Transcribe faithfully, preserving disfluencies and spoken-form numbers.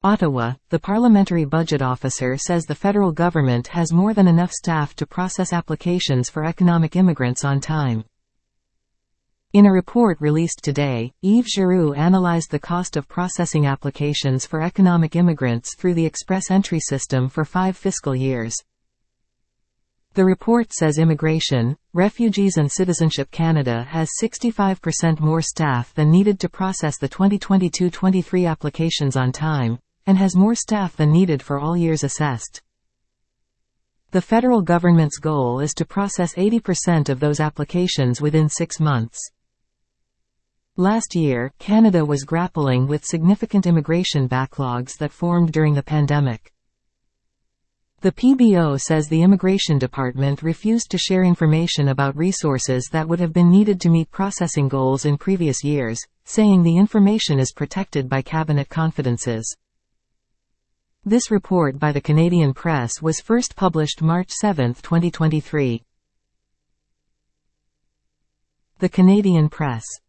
Ottawa, the Parliamentary Budget Officer says the federal government has more than enough staff to process applications for economic immigrants on time. In a report released today, Yves Giroux analyzed the cost of processing applications for economic immigrants through the express entry system for five fiscal years. The report says Immigration, Refugees and Citizenship Canada has sixty-five percent more staff than needed to process the twenty twenty-two twenty-three applications on time, and has more staff than needed for all years assessed. The federal government's goal is to process eighty percent of those applications within six months. Last year, Canada was grappling with significant immigration backlogs that formed during the pandemic. The P B O says the Immigration Department refused to share information about resources that would have been needed to meet processing goals in previous years, saying the information is protected by cabinet confidences. This report by the Canadian Press was first published March seventh twenty twenty-three. The Canadian Press.